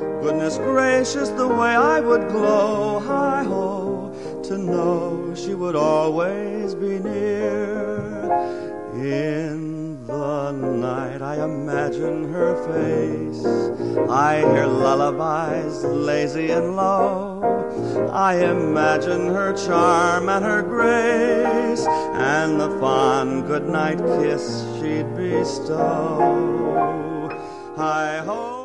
Goodness gracious, the way I would glow, hi-ho, to know she would always be near. In the night I imagine her face, I hear lullabies lazy and low. I imagine her charm and her grace, and the fond goodnight kiss she'd bestow. Hi-ho.